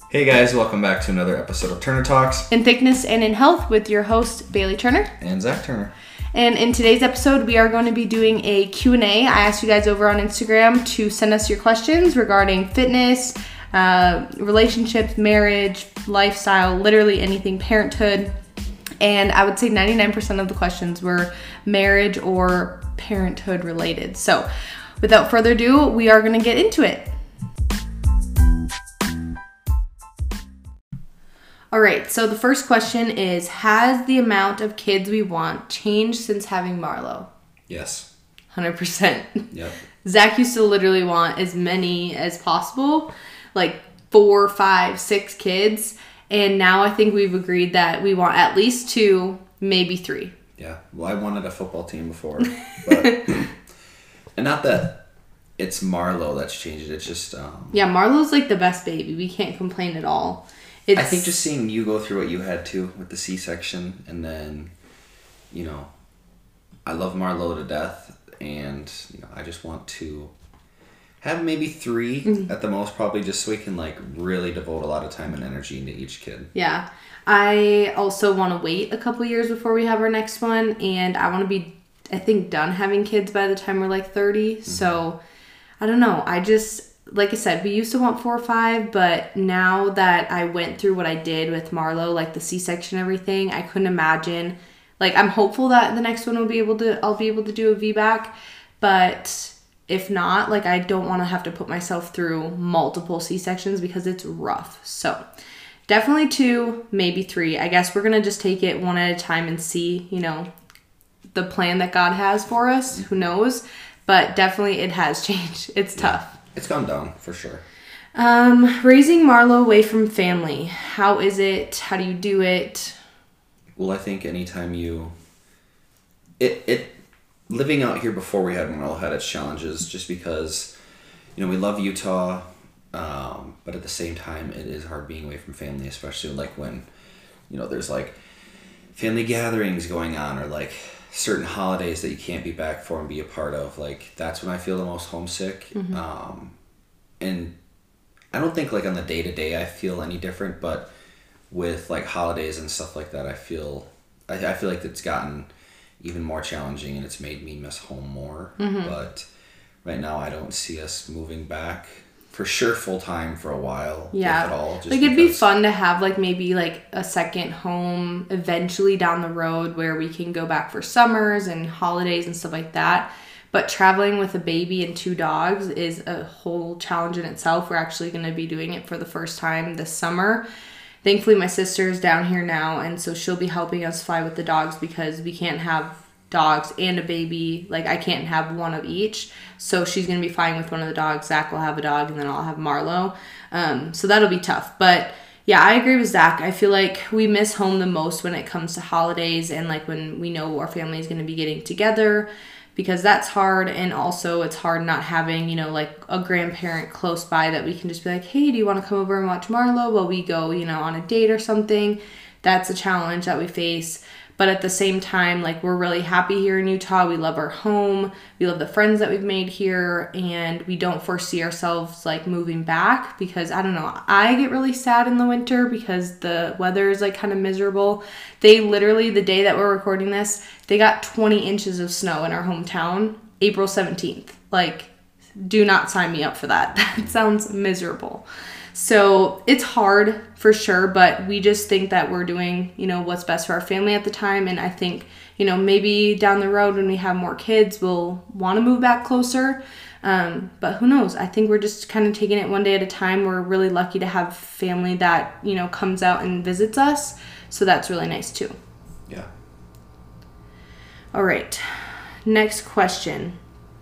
Hey guys, welcome back to another episode of Turner Talks. In Thickness and in Health with your host, Bailey Turner. And Zach Turner. And in today's episode, we are going to be doing a Q&A. I asked you guys over on Instagram to send us your questions regarding fitness, relationships, marriage, lifestyle, literally anything, parenthood. And I would say 99% of the questions were marriage or parenthood related. So without further ado, we are going to get into it. All right, so the first question is, has the amount of kids we want changed since having Marlo? Yes. 100%. Yep. Zach used to literally want as many as possible, like 4, 5, 6 kids. And now I think we've agreed that we want at least 2, maybe 3. Yeah. Well, I wanted a football team before. But, and not that it's Marlo that's changed it. It's just... Yeah, Marlo's like the best baby. We can't complain at all. I think just seeing you go through what you had to with the C-section, and then, you know, I love Marlo to death, and, you know, I just want to have maybe 3 at the most, probably, just so we can, like, really devote a lot of time and energy into each kid. Yeah. I also want to wait a couple years before we have our next one, and I want to be, I think, done having kids by the time we're, like, 30, so I don't know. Like I said, we used to want 4 or 5, but now that I went through what I did with Marlo, like the C-section and everything, I couldn't imagine. Like, I'm hopeful that the next one I'll be able to do a VBAC, but if not, like, I don't want to have to put myself through multiple C-sections because it's rough. So definitely 2, maybe 3. I guess we're gonna just take it one at a time and see, you know, the plan that God has for us. Who knows? But definitely it has changed. It's tough. It's gone down, for sure. Raising Marlo away from family. How is it? How do you do it? Well, I think anytime living out here before we had Marlo had its challenges, just because, you know, we love Utah, but at the same time, it is hard being away from family, especially like when, you know, there's like family gatherings going on, or like certain holidays that you can't be back for and be a part of. Like, that's when I feel the most homesick. And I don't think like on the day-to-day I feel any different, but with like holidays and stuff like that, I feel like it's gotten even more challenging, and it's made me miss home more. But right now I don't see us moving back for sure full-time for a while. Yeah. If at all, like, it'd be fun to have like maybe like a second home eventually down the road where we can go back for summers and holidays and stuff like that. But traveling with a baby and 2 dogs is a whole challenge in itself. We're actually going to be doing it for the first time this summer. Thankfully, my sister is down here now, and so she'll be helping us fly with the dogs because we can't have dogs and a baby. Like, I can't have one of each. So she's going to be flying with one of the dogs. Zach will have a dog, and then I'll have Marlo. So that'll be tough. But yeah, I agree with Zach. I feel like we miss home the most when it comes to holidays and like when we know our family is going to be getting together, because that's hard. And also it's hard not having, you know, like a grandparent close by that we can just be like, hey, do you want to come over and watch Marlo while we go, you know, on a date or something? That's a challenge that we face. But at the same time, like, we're really happy here in Utah. We love our home. We love the friends that we've made here. And we don't foresee ourselves, like, moving back because, I don't know, I get really sad in the winter because the weather is, like, kind of miserable. They literally, the day that we're recording this, they got 20 inches of snow in our hometown, April 17th. Like, do not sign me up for that. That sounds miserable. So it's hard for sure, but we just think that we're doing, you know, what's best for our family at the time. And I think, you know, maybe down the road when we have more kids, we'll want to move back closer. But who knows? I think we're just kind of taking it one day at a time. We're really lucky to have family that, you know, comes out and visits us. So that's really nice too. Yeah. All right. Next question.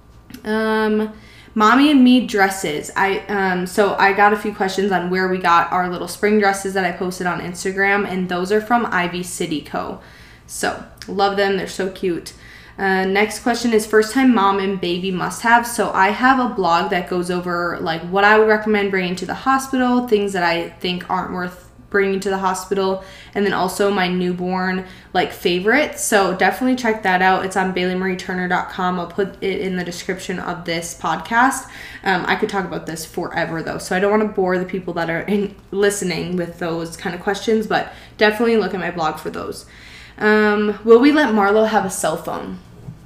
Mommy and me dresses. So I got a few questions on where we got our little spring dresses that I posted on Instagram, and those are from Ivy City Co. So love them. They're so cute. Next question is first time mom and baby must have. So I have a blog that goes over like what I would recommend bringing to the hospital, things that I think aren't worth bringing to the hospital, and then also my newborn like favorites. So definitely check that out. It's on BaileyMarieTurner.com. I'll put it in the description of this podcast. I could talk about this forever though, so I don't want to bore the people that are listening with those kind of questions, but definitely look at my blog for those. Will we let Marlo have a cell phone?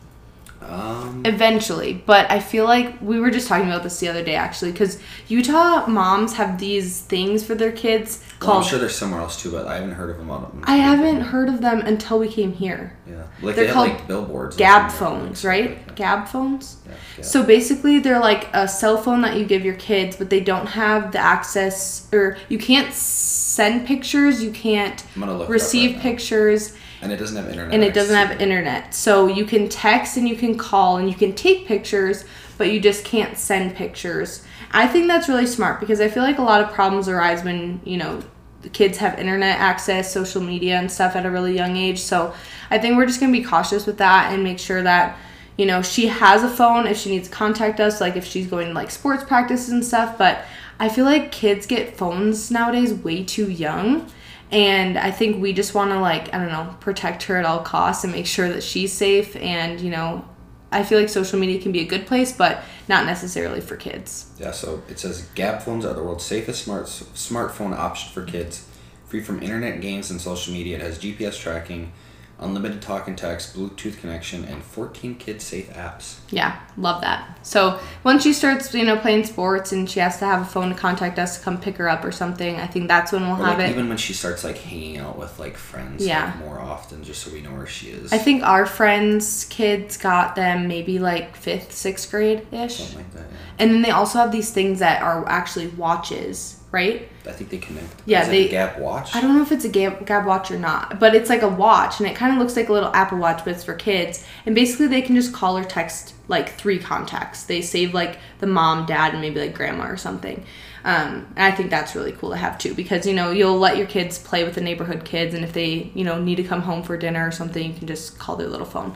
Eventually, but I feel like we were just talking about this the other day actually, because Utah moms have these things for their kids called. I'm sure there's somewhere else too, but I haven't heard of them. I haven't heard of them until we came here. Yeah, like they're they called have like billboards. Gab phones, right? Like Gab phones. Yeah, Gab. So basically, they're like a cell phone that you give your kids, but they don't have the access, or you can't send pictures, you can't receive pictures. And it doesn't have internet. And it doesn't have internet. So you can text and you can call and you can take pictures, but you just can't send pictures. I think that's really smart because I feel like a lot of problems arise when, you know, the kids have internet access, social media and stuff at a really young age. So I think we're just going to be cautious with that and make sure that, you know, she has a phone if she needs to contact us, like if she's going to like sports practices and stuff. But I feel like kids get phones nowadays way too young. And I think we just want to, like, I don't know, protect her at all costs and make sure that she's safe. And, you know, I feel like social media can be a good place, but not necessarily for kids. Yeah, so it says Gab phones are the world's safest smartphone option for kids. Free from internet, games, and social media. It has GPS tracking, unlimited talk and text, Bluetooth connection, and 14 kid-safe apps. Yeah, love that. So once she starts, you know, playing sports and she has to have a phone to contact us to come pick her up or something, I think that's when we'll have it. Even when she starts, like, hanging out with, like, friends like, more often, just so we know where she is. I think our friends' kids got them maybe, like, 5th, 6th grade-ish. Something like that, yeah. And then they also have these things that are actually watches, right? I think they connect. Yeah, is it a Gab watch? I don't know if it's a Gab watch or not, but it's like a watch, and it kind of looks like a little Apple Watch, but it's for kids. And basically, they can just call or text like 3 contacts. They save like the mom, dad, and maybe like grandma or something. And I think that's really cool to have too, because you know you'll let your kids play with the neighborhood kids, and if they need to come home for dinner or something, you can just call their little phone.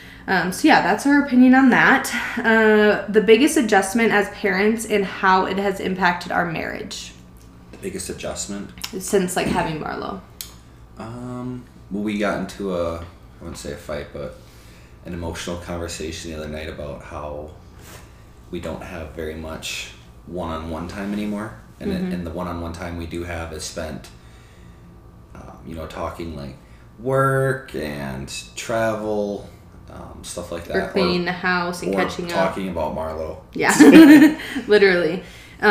So yeah, that's our opinion on that. The biggest adjustment as parents and how it has impacted our marriage. Biggest adjustment since like having Marlo. Well, we got into I wouldn't say a fight, but an emotional conversation the other night about how we don't have very much one-on-one time anymore, and and the one-on-one time we do have is spent talking like work and travel, stuff like that, or cleaning the house and catching up, talking about Marlo. Yeah. Literally.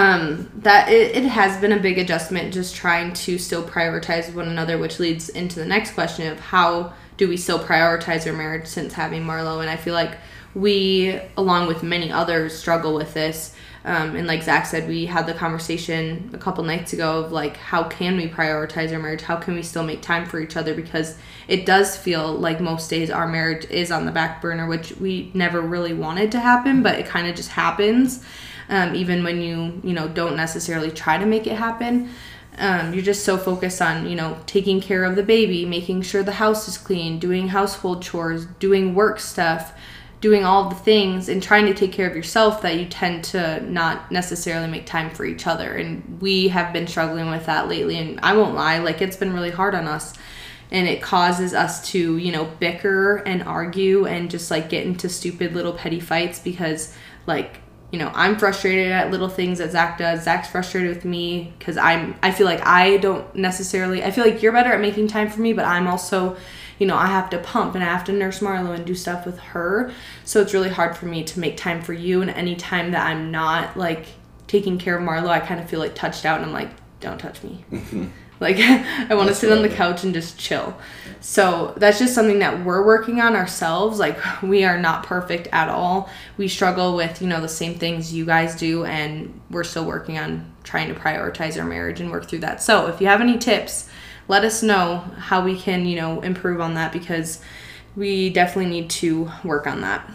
That it has been a big adjustment, just trying to still prioritize one another, which leads into the next question of how do we still prioritize our marriage since having Marlo. And I feel like we, along with many others, struggle with this. And like Zach said, we had the conversation a couple nights ago of like, how can we prioritize our marriage? How can we still make time for each other? Because it does feel like most days our marriage is on the back burner, which we never really wanted to happen, but it kind of just happens. Even when you don't necessarily try to make it happen. You're just so focused on, taking care of the baby, making sure the house is clean, doing household chores, doing work stuff, doing all the things and trying to take care of yourself that you tend to not necessarily make time for each other. And we have been struggling with that lately. And I won't lie, like it's been really hard on us. And it causes us to, bicker and argue and just like get into stupid little petty fights because like, I'm frustrated at little things that Zach does. Zach's frustrated with me because I feel like I feel like you're better at making time for me, but I'm also, I have to pump and I have to nurse Marlo and do stuff with her. So it's really hard for me to make time for you. And any time that I'm not like taking care of Marlo, I kind of feel like touched out and I'm like, don't touch me. Like, I want to sit on the couch and just chill. So that's just something that we're working on ourselves. Like, we are not perfect at all. We struggle with, the same things you guys do, and we're still working on trying to prioritize our marriage and work through that. So if you have any tips, let us know how we can, improve on that, because we definitely need to work on that.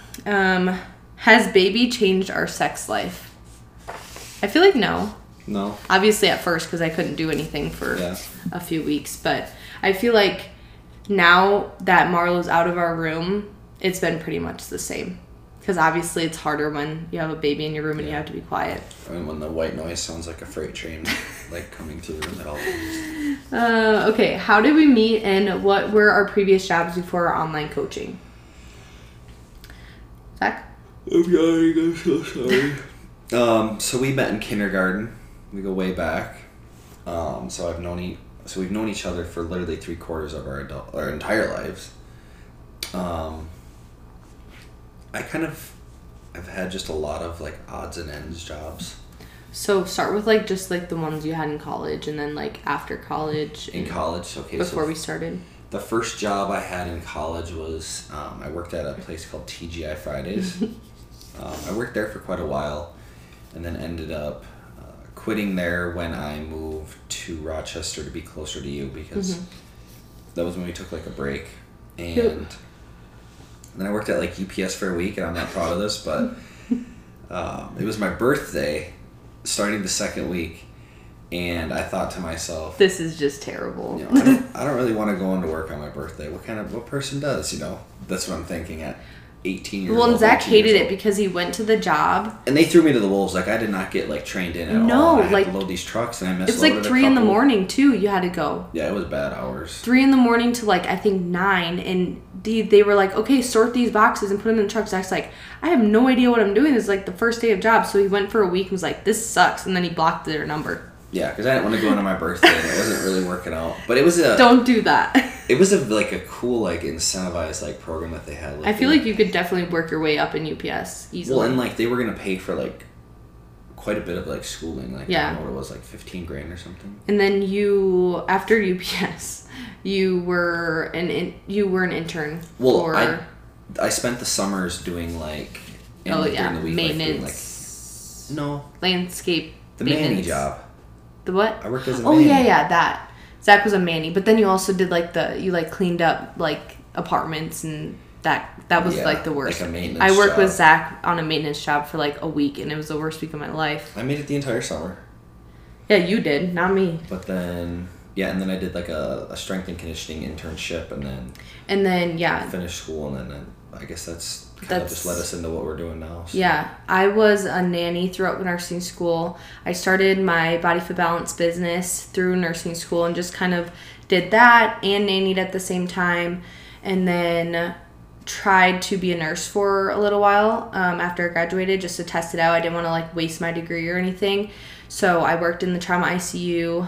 Has baby changed our sex life? I feel like no. No. Obviously at first because I couldn't do anything for a few weeks. But I feel like now that Marlo's out of our room, it's been pretty much the same. Because obviously it's harder when you have a baby in your room and you have to be quiet. I mean, when the white noise sounds like a freight train, like coming through the middle. Okay, how did we meet and what were our previous jobs before our online coaching? Zach? I'm yawning, I'm so sorry. So we met in kindergarten. We go way back. So we've known each other for literally 3/4 of our entire lives. I've had just a lot of like odds and ends jobs. So start with like just like the ones you had in college and then like after college. In college, okay. Before we started. The first job I had in college was I worked at a place called TGI Fridays. I worked there for quite a while and then ended up quitting there when I moved to Rochester to be closer to you because that was when we took like a break. And then I worked at like UPS for a week, and I'm not proud of this, but it was my birthday starting the second week, and I thought to myself, this is just terrible. You know, I don't really want to go into work on my birthday. What person does, you know? That's what I'm thinking at 18 years old. Well, and Zach hated it because he went to the job. And they threw me to the wolves. Like, I did not get, like, trained in at all. No, I had like, to load these trucks, and I missed. It's like 3 in the morning, too, you had to go. Yeah, it was bad hours. 3 in the morning to, like, I think 9, and they were like, okay, sort these boxes and put them in the truck. Zach's like, I have no idea what I'm doing. It's like the first day of job. So he went for a week and was like, this sucks. And then he blocked their number. Yeah, because I didn't want to go into my birthday, and it wasn't really working out. But it was a... Don't do that. It was a cool, like, incentivized, like, program that they had. Like, I feel like you could definitely work your way up in UPS easily. Well, and, like, they were going to pay for, like, quite a bit of, like, schooling. Like, I don't know what it was, like, $15,000 or something. And then after UPS, you were an intern. Well, I spent the summers doing, like... during the week, maintenance. Like, no. Landscape The Manny job. The what? I worked as a Manny. Yeah, that. Zach was a Manny, but then you also did like you cleaned up like apartments and that was like the worst. Like a maintenance I worked job. with Zach on a maintenance job for like a week and it was the worst week of my life. I made it the entire summer. Yeah, you did, not me. But then I did like a strength and conditioning internship and then finished school and then I guess that's just led us into what we're doing now. So. Yeah, I was a nanny throughout nursing school. I started my Body Fit Balance business through nursing school and just kind of did that and nannied at the same time. And then tried to be a nurse for a little while after I graduated just to test it out. I didn't want to like waste my degree or anything. So I worked in the trauma ICU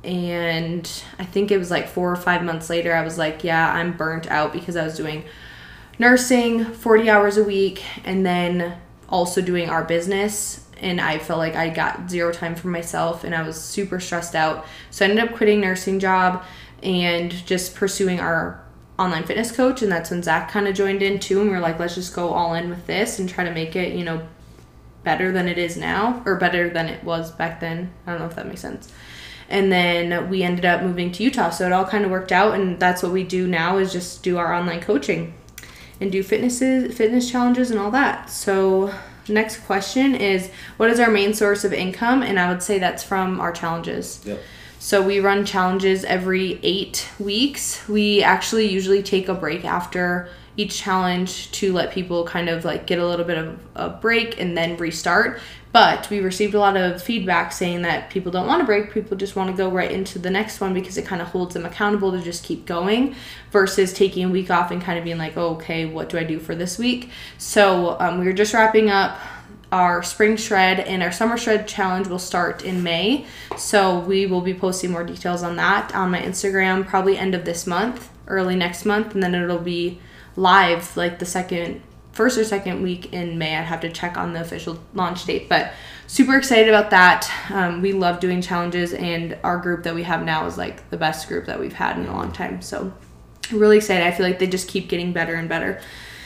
and I think it was like 4 or 5 months later I was like, yeah, I'm burnt out because I was doing nursing 40 hours a week and then also doing our business and I felt like I got zero time for myself and I was super stressed out. So I ended up quitting nursing job and just pursuing our online fitness coach, and that's when Zach kind of joined in too, and we were like, let's just go all in with this and try to make it, better than it is now, or better than it was back then. I don't know if that makes sense. And then we ended up moving to Utah, so it all kind of worked out, and that's what we do now is just do our online coaching and do fitness challenges and all that. So next question is, what is our main source of income? And I would say that's from our challenges. Yep. So we run challenges every 8 weeks. We actually usually take a break after each challenge to let people kind of like get a little bit of a break and then restart. But we received a lot of feedback saying that people don't want a break. People just want to go right into the next one because it kind of holds them accountable to just keep going versus taking a week off and kind of being like, oh, okay, what do I do for this week? So we were just wrapping up our spring shred and our summer shred challenge will start in May. So we will be posting more details on that on my Instagram probably end of this month, early next month, and then it'll be live like the first or second week in May. I'd have to check on the official launch date, but super excited about that. We love doing challenges and our group that we have now is like the best group that we've had in a long time. So really excited. I feel like they just keep getting better and better.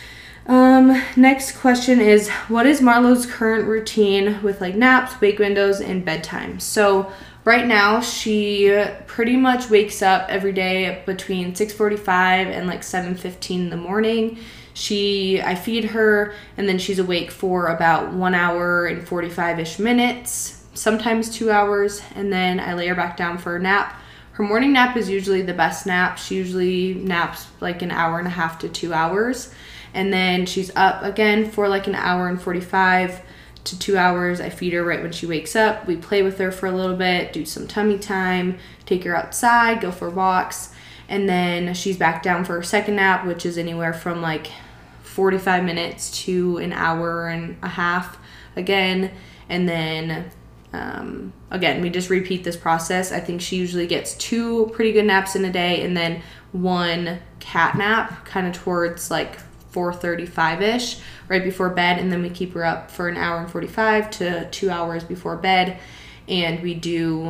Next question is, what is Marlo's current routine with like naps, wake windows, and bedtime? So right now she pretty much wakes up every day between 6:45 and like 7:15 in the morning. I feed her and then she's awake for about 1 hour and 45-ish minutes, sometimes 2 hours, and then I lay her back down for a nap. Her morning nap is usually the best nap. She usually naps like an hour and a half to 2 hours. And then she's up again for like an hour and 45 to 2 hours. I feed her right when she wakes up. We play with her for a little bit, do some tummy time, take her outside, go for walks. And then she's back down for her second nap, which is anywhere from like 45 minutes to an hour and a half again. And then again, we just repeat this process. I think she usually gets 2 pretty good naps in a day, and then 1 cat nap kind of towards like 4:35ish right before bed, and then we keep her up for an hour and 45 to 2 hours before bed. And we do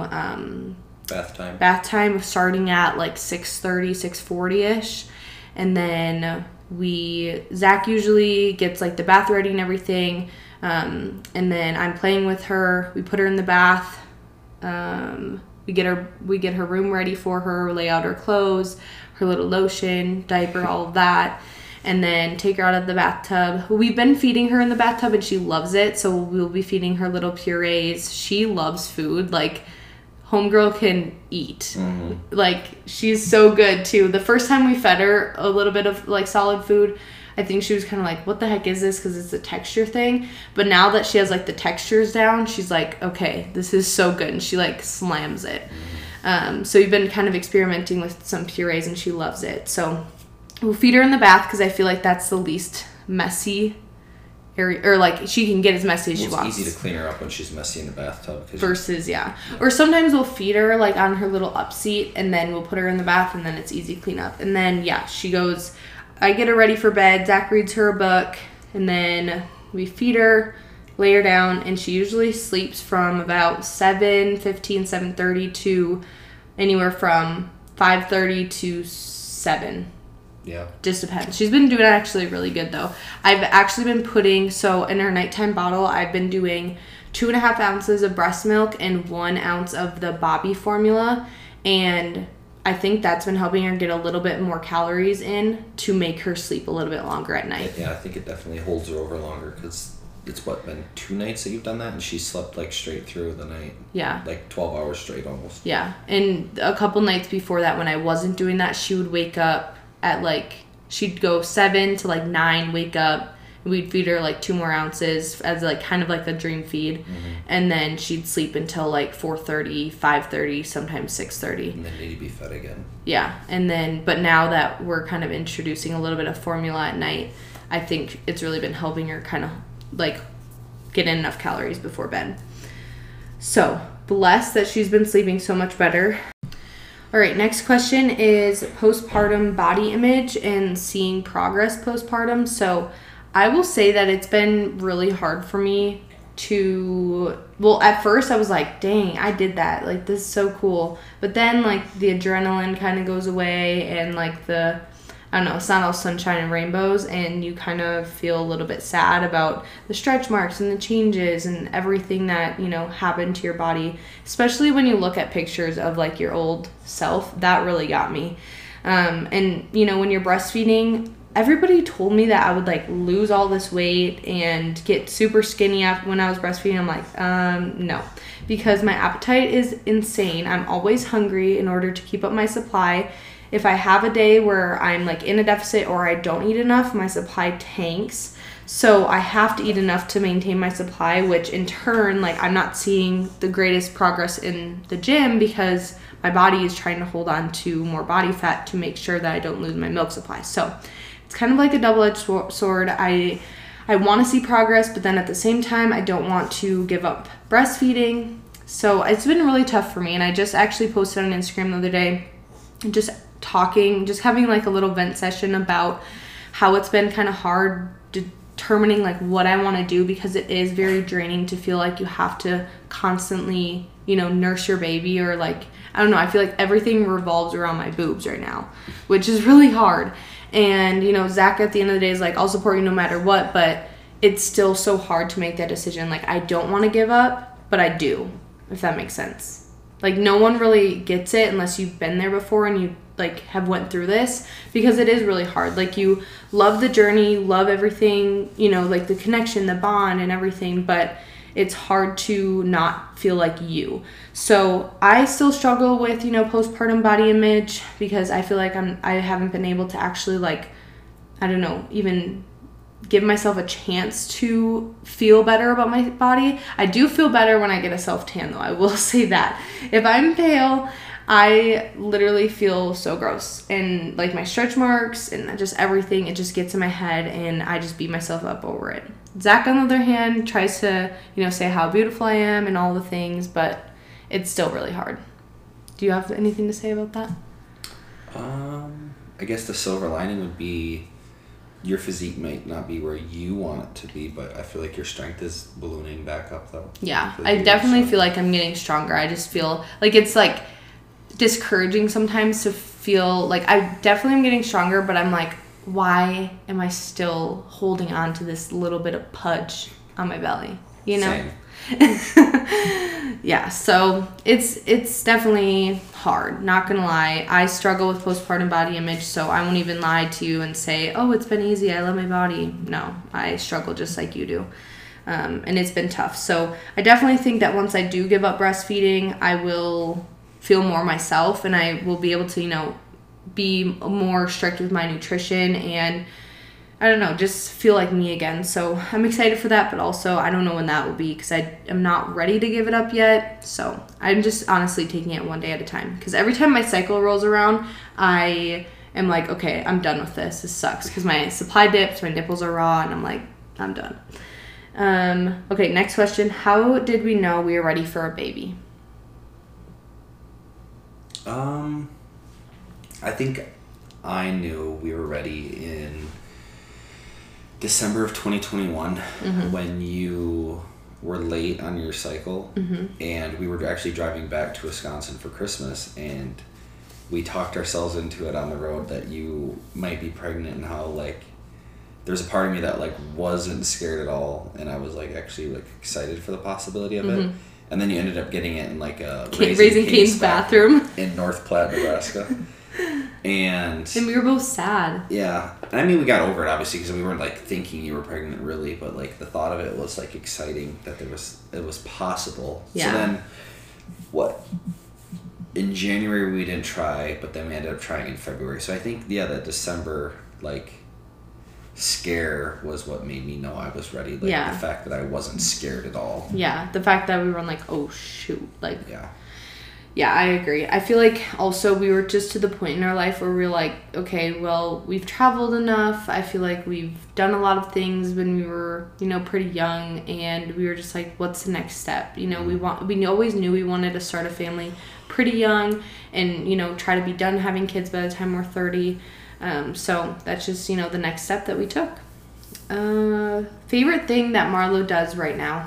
bath time starting at like 6:30, 6:40ish. And then Zach usually gets like the bath ready and everything. And then I'm playing with her. We put her in the bath. We get her room ready for her, lay out her clothes, her little lotion, diaper, all of that. And then take her out of the bathtub. We've been feeding her in the bathtub and she loves it. So we'll be feeding her little purees. She loves food. Like, homegirl can eat. Mm-hmm. Like, she's so good too. The first time we fed her a little bit of like solid food, I think she was kind of like, what the heck is this? Because it's a texture thing. But now that she has like the textures down, she's like, okay, this is so good. And she like slams it. Mm-hmm. So we've been kind of experimenting with some purees and she loves it. So we'll feed her in the bath because I feel like that's the least messy area, or like she can get as messy as she wants. It's easy to clean her up when she's messy in the bathtub. Versus, or sometimes we'll feed her like on her little up seat, and then we'll put her in the bath, and then it's easy clean up. And then she goes. I get her ready for bed. Zach reads her a book, and then we feed her, lay her down, and she usually sleeps from about 7:15, 7:30 to anywhere from 5:30 to 7. Yeah. Just depends. She's been doing actually really good though. I've actually been putting, so in her nighttime bottle, I've been doing 2.5 ounces of breast milk and 1 ounce of the Bobby formula. And I think that's been helping her get a little bit more calories in to make her sleep a little bit longer at night. Yeah, I think it definitely holds her over longer because it's been 2 nights that you've done that, and she slept like straight through the night. Yeah. Like 12 hours straight almost. Yeah. And a couple nights before that when I wasn't doing that, she would wake up at like, she'd go 7 to like 9, wake up, and we'd feed her like 2 more ounces as like kind of like the dream feed. Mm-hmm. And then she'd sleep until like 4:30, 5:30, sometimes 6:30. And then need to be fed again. Yeah. And then, but now that we're kind of introducing a little bit of formula at night, I think it's really been helping her kind of like get in enough calories before bed. So blessed that she's been sleeping so much better. All right, next question is postpartum body image and seeing progress postpartum. So I will say that it's been really hard for me at first I was like, dang, I did that. Like, this is so cool. But then, like, the adrenaline kind of goes away and, like, I don't know, it's not all sunshine and rainbows, and you kind of feel a little bit sad about the stretch marks and the changes and everything that, happened to your body, especially when you look at pictures of like your old self. That really got me. And when you're breastfeeding, everybody told me that I would like lose all this weight and get super skinny when I was breastfeeding. I'm like, no, because my appetite is insane. I'm always hungry in order to keep up my supply. If I have a day where I'm like in a deficit or I don't eat enough, my supply tanks. So I have to eat enough to maintain my supply, which in turn, like, I'm not seeing the greatest progress in the gym because my body is trying to hold on to more body fat to make sure that I don't lose my milk supply. So it's kind of like a double-edged sword. I want to see progress, but then at the same time, I don't want to give up breastfeeding. So it's been really tough for me. And I just actually posted on Instagram the other day, just having like a little vent session about how it's been kind of hard determining like what I want to do, because it is very draining to feel like you have to constantly, nurse your baby, or like, I don't know, I feel like everything revolves around my boobs right now, which is really hard. And, Zach at the end of the day is like, I'll support you no matter what, but it's still so hard to make that decision. Like, I don't want to give up, but I do, if that makes sense. Like, no one really gets it unless you've been there before and you like have went through this, because it is really hard. Like, you love the journey, love everything, like the connection, the bond and everything, but it's hard to not feel like you. So I still struggle with, postpartum body image, because I feel like I haven't been able to actually, like, I don't know, even give myself a chance to feel better about my body. I do feel better when I get a self-tan, though. I will say that. If I'm pale, I literally feel so gross. And, like, my stretch marks and just everything, it just gets in my head, and I just beat myself up over it. Zach, on the other hand, tries to, say how beautiful I am and all the things, but it's still really hard. Do you have anything to say about that? I guess the silver lining would be your physique might not be where you want it to be, but I feel like your strength is ballooning back up, though. Yeah, I definitely feel like I'm getting stronger. I just feel like it's, like, discouraging sometimes to feel like I definitely am getting stronger, but I'm like, why am I still holding on to this little bit of pudge on my belly? Same. Yeah, so it's definitely hard, not gonna lie. I struggle with postpartum body image, so I won't even lie to you and say, oh, it's been easy, I love my body. No, I struggle just like you do. And it's been tough. So I definitely think that once I do give up breastfeeding, I will feel more myself, and I will be able to, be more strict with my nutrition, and I don't know, just feel like me again. So I'm excited for that, but also I don't know when that will be because I am not ready to give it up yet. So I'm just honestly taking it one day at a time, because every time my cycle rolls around, I am like, okay, I'm done with this. This sucks, because my supply dips, my nipples are raw, and I'm like, I'm done. Okay, next question. How did we know we were ready for a baby? I think I knew we were ready in December of 2021 when you were late on your cycle, and we were actually driving back to Wisconsin for Christmas, and we talked ourselves into it on the road that you might be pregnant, and how, like, there's a part of me that, like, wasn't scared at all, and I was, like, actually, like, excited for the possibility of it. And then you ended up getting it in, like, a Raising Cane's bathroom in North Platte, Nebraska. And we were both sad. Yeah. I mean, we got over it, obviously, because we weren't, like, thinking you were pregnant, really. But, like, the thought of it was, like, exciting that it was possible. Yeah. So then, in January we didn't try, but then we ended up trying in February. So I think, that December, like, scare was what made me know I was ready. Like, the fact that I wasn't scared at all. Yeah, the fact that we were like, oh, shoot. Like, yeah, I agree. I feel like also we were just to the point in our life where we were like, okay, well, we've traveled enough. I feel like we've done a lot of things when we were, pretty young, and we were just like, what's the next step? We always knew we wanted to start a family pretty young and, try to be done having kids by the time we're 30. So that's just, the next step that we took. Favorite thing that Marlo does right now?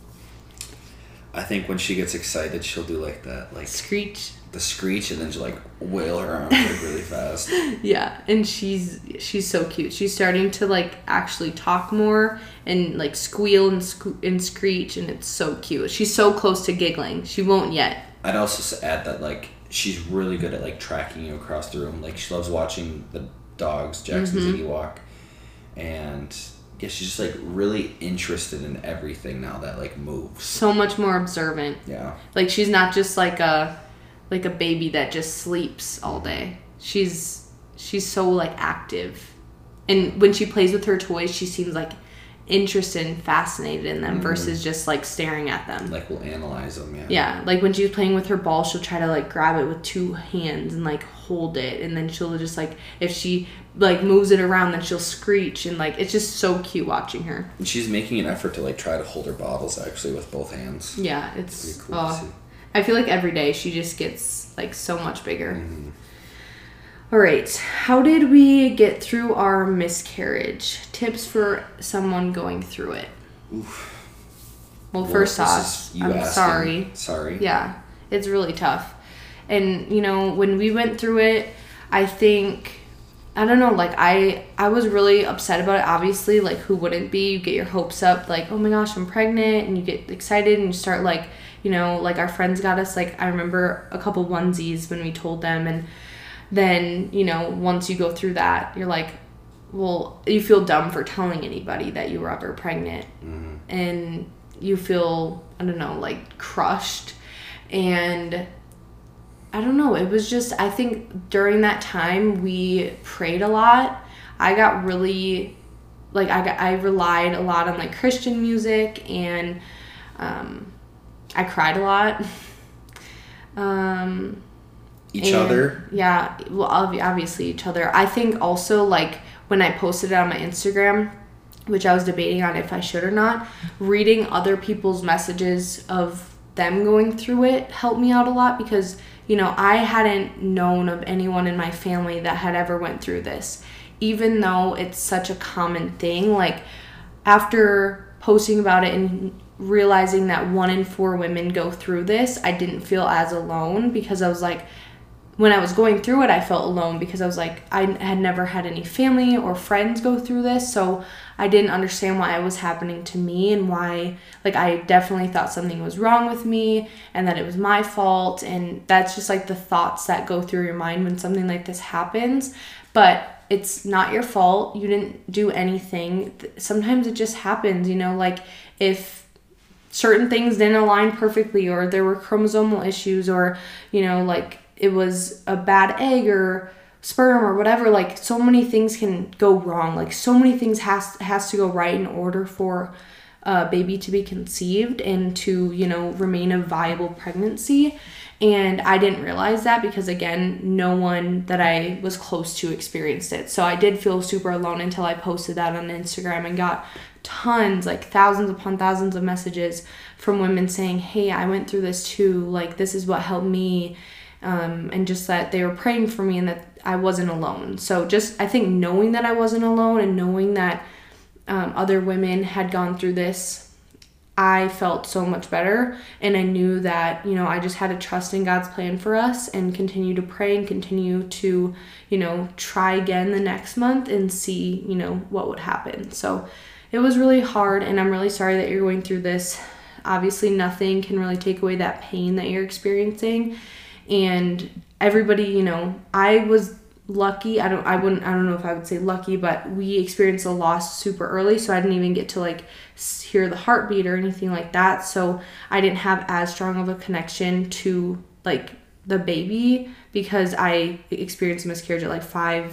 I think when she gets excited, she'll do like that, like screech. The screech, and then she'll like wail her arms like really fast. Yeah, and she's so cute. She's starting to like actually talk more and like squeal and screech, and it's so cute. She's so close to giggling. She won't yet. I'd also add that like she's really good at like tracking you across the room. Like she loves watching the dogs, Jackson Ziggy walk, and yeah, she's just like really interested in everything now that like moves. So much more observant. Yeah. Like she's not just like a baby that just sleeps all day. She's so like active. And when she plays with her toys, she seems like interested and fascinated in them versus just like staring at them. Like we'll analyze them, yeah. Yeah, like when she's playing with her ball, she'll try to like grab it with two hands and like hold it, and then she'll just like, if she like moves it around, then she'll screech, and like it's just so cute watching her. And she's making an effort to like try to hold her bottles actually with both hands. Yeah, it's pretty cool to see. I feel like every day she just gets like so much bigger. All right, how did we get through our miscarriage? Tips for someone going through it. Oof. Well, first off, I'm sorry. Sorry. Yeah, it's really tough. And, when we went through it, I think, I don't know, like, I was really upset about it, obviously. Like, who wouldn't be? You get your hopes up, like, oh my gosh, I'm pregnant, and you get excited, and you start, like, like, our friends got us, like, I remember a couple onesies when we told them, and then, once you go through that, you're like, well, you feel dumb for telling anybody that you were ever pregnant. And you feel, I don't know, like crushed. And I don't know, it was just, I think during that time we prayed a lot. I got really like I relied a lot on like Christian music, and I cried a lot. Each other? Yeah, well, obviously each other. I think also, like, when I posted it on my Instagram, which I was debating on if I should or not, reading other people's messages of them going through it helped me out a lot, because, you know, I hadn't known of anyone in my family that had ever went through this. Even though it's such a common thing, like, after posting about it and realizing that 1 in 4 women go through this, I didn't feel as alone, because I was like, when I was going through it, I felt alone because I was like, I had never had any family or friends go through this, so I didn't understand why it was happening to me, and why, like, I definitely thought something was wrong with me and that it was my fault, and that's just like the thoughts that go through your mind when something like this happens. But it's not your fault. You didn't do anything. Sometimes it just happens, you know, like if certain things didn't align perfectly, or there were chromosomal issues, or, you know, like it was a bad egg or sperm or whatever, like so many things can go wrong. Like so many things has to go right in order for a baby to be conceived and to, you know, remain a viable pregnancy. And I didn't realize that because, again, no one that I was close to experienced it. So I did feel super alone until I posted that on Instagram and got tons, like thousands upon thousands of messages from women saying, hey, I went through this too. Like, this is what helped me. And just that they were praying for me and that I wasn't alone. So just, I think knowing that I wasn't alone and knowing that other women had gone through this, I felt so much better. And I knew that, you know, I just had to trust in God's plan for us and continue to pray and continue to, you know, try again the next month and see, you know, what would happen. So it was really hard, and I'm really sorry that you're going through this. Obviously, nothing can really take away that pain that you're experiencing. And everybody, you know, I was lucky. I don't know if I would say lucky, but we experienced a loss super early, so I didn't even get to like hear the heartbeat or anything like that. So I didn't have as strong of a connection to like the baby because I experienced a miscarriage at like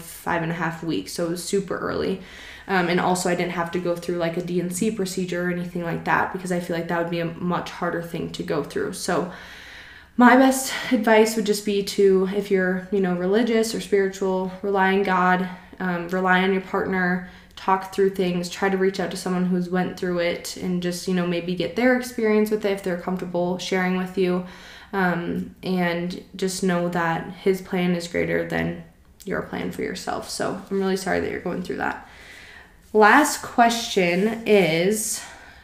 5.5 weeks. So it was super early. And also I didn't have to go through like a D&C procedure or anything like that, because I feel like that would be a much harder thing to go through. So my best advice would just be to, if you're, you know, religious or spiritual, rely on God, rely on your partner, talk through things, try to reach out to someone who's went through it, and just, you know, maybe get their experience with it if they're comfortable sharing with you, and just know that His plan is greater than your plan for yourself. So I'm really sorry that you're going through that. Last question is,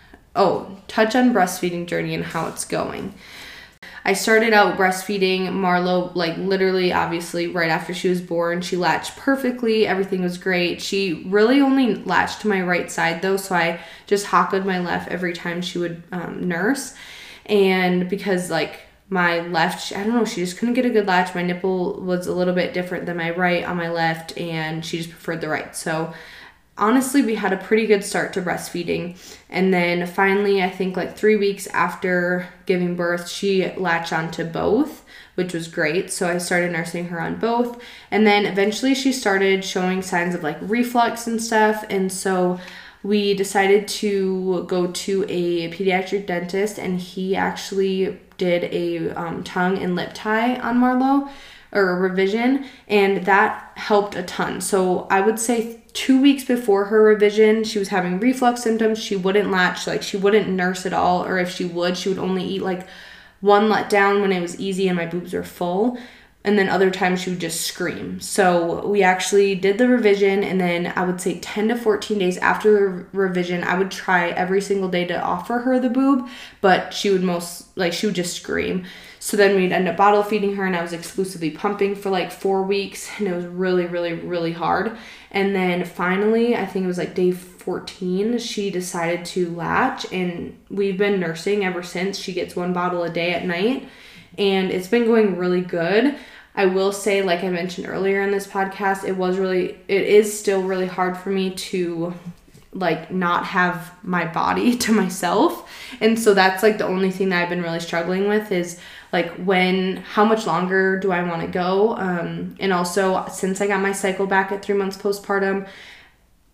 touch on breastfeeding journey and how it's going. I started out breastfeeding Marlo, like literally, obviously, right after she was born. She latched perfectly. Everything was great. She really only latched to my right side, though, so I just hockled my left every time she would nurse. And because, like, my left, I don't know, she just couldn't get a good latch. My nipple was a little bit different than my right on my left, and she just preferred the right. So honestly, we had a pretty good start to breastfeeding. And then finally, I think like 3 weeks after giving birth, she latched onto both, which was great. So I started nursing her on both. And then eventually she started showing signs of like reflux and stuff. And so we decided to go to a pediatric dentist, and he actually did a tongue and lip tie on Marlo, or a revision, and that helped a ton. So I would say 2 weeks before her revision, she was having reflux symptoms. She wouldn't latch, like she wouldn't nurse at all, or if she would only eat like one letdown when it was easy and my boobs were full. And then other times she would just scream. So we actually did the revision, and then I would say 10 to 14 days after the revision, I would try every single day to offer her the boob, but she would just scream. So then we'd end up bottle feeding her, and I was exclusively pumping for like 4 weeks, and it was really, really, really hard. And then finally, I think it was like day 14, she decided to latch, and we've been nursing ever since. She gets 1 bottle a day at night, and it's been going really good. I will say, like I mentioned earlier in this podcast, it is still really hard for me to like not have my body to myself. And so that's like the only thing that I've been really struggling with is like how much longer do I want to go? And also, since I got my cycle back at 3 months postpartum,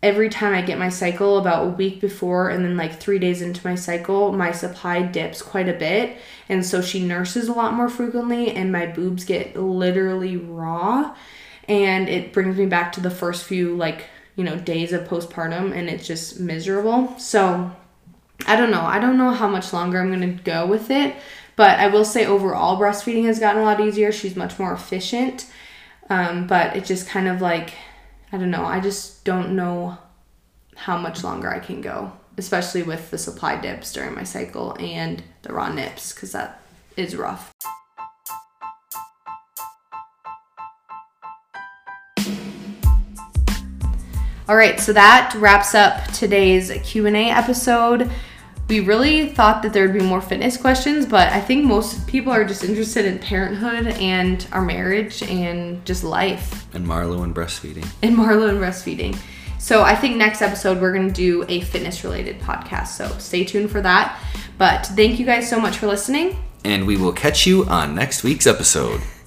every time I get my cycle, about a week before and then like 3 days into my cycle, my supply dips quite a bit. And so she nurses a lot more frequently and my boobs get literally raw. And it brings me back to the first few days of postpartum, and it's just miserable. So I don't know how much longer I'm going to go with it, but I will say overall breastfeeding has gotten a lot easier. She's much more efficient. But it just kind of I just don't know how much longer I can go, especially with the supply dips during my cycle and the raw nips, because that is rough. All right, so that wraps up today's Q&A episode. We really thought that there would be more fitness questions, but I think most people are just interested in parenthood and our marriage and just life. And Marlo and breastfeeding. So I think next episode we're going to do a fitness-related podcast, so stay tuned for that. But thank you guys so much for listening. And we will catch you on next week's episode.